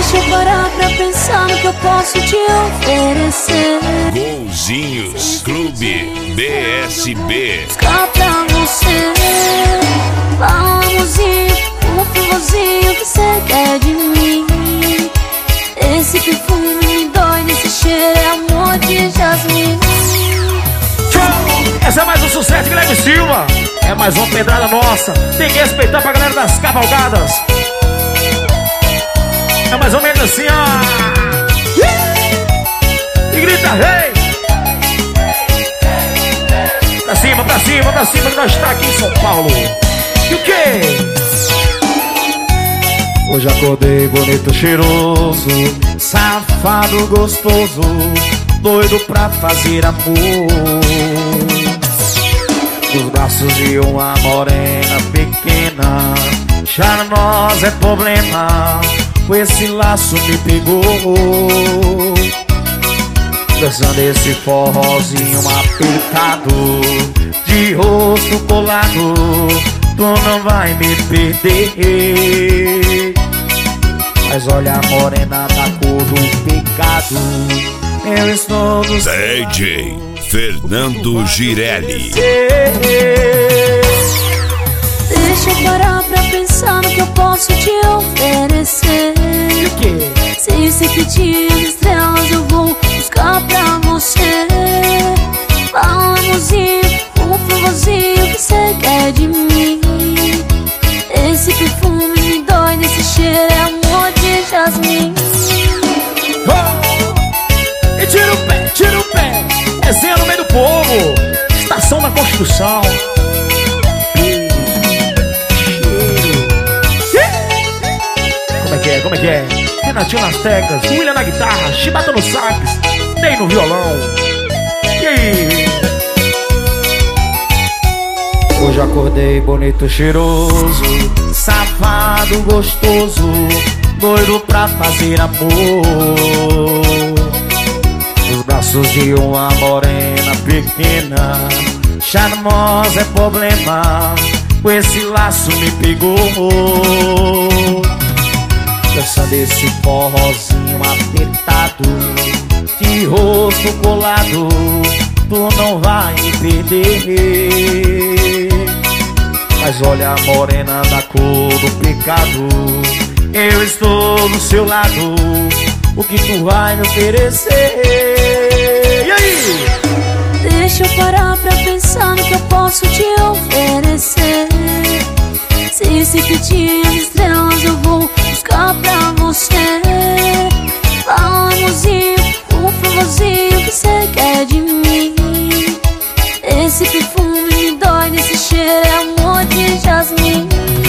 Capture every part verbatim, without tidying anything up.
Deixa eu parar pra pensar no que eu posso te oferecer. Golzinhos Clube B S B. Buscar pra você. Fala, amorzinho, um favorzinho que cê quer de mim. Esse perfume me dói, nesse cheiro é amor de jasmim. Essa é mais um sucesso de Guilherme Silva. É mais uma pedrada nossa. Tem que respeitar pra galera das cavalgadas. É mais ou menos assim, ó. E grita, rei! Pra cima, pra cima, pra cima, que nós tá aqui em São Paulo. E o quê? Hoje acordei bonito, cheiroso, safado, gostoso, doido pra fazer amor. Nos braços de uma morena pequena, charmosa é problema, com esse laço me pegou. Dançando esse forrozinho apertado, de rosto colado, tu não vai me perder. Mas olha a morena da cor do pecado, eu estou no D J Fernando Girelli. Deixa eu parar pra pensar no que eu posso te oferecer. E o quê? Se você pedir as estrelas eu vou buscar pra você. Fala, amorzinho, um favorzinho que cê quer de mim. Esse perfume me dói, nesse cheiro é amor de jasmim. Oh! E tira o pé, tira o pé. Resenha no meio do povo. Estação da Constituição. Como é que é, como é que é? Renatinho nas teclas, William na guitarra, Chibata no sax, Ney no violão. E aí? Hoje acordei bonito, cheiroso, safado, gostoso, doido pra fazer amor. Nos braços de uma morena pequena, charmosa é problema, com esse laço me pegou. Dançando esse forrozinho apertado, de rosto colado, tu não vai me perder. Mas olha a morena da cor do pecado, eu estou do seu lado, o que tu vai me oferecer? E aí? Deixa eu parar pra pensar no que eu posso te oferecer. Se se pedir as estrelas eu vou buscar pra você. Fala, amorzinho, um favorzinho que cê quer de mim. Esse perfume me dói, nesse cheiro é amor de jasmim.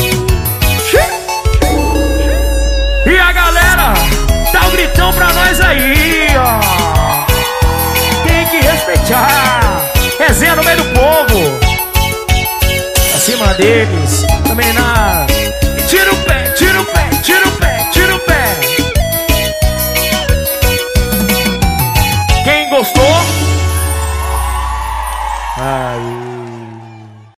E a galera, dá um gritão pra nós aí, ó. Tem que respeitar. Resenha no meio do povo. Acima deles.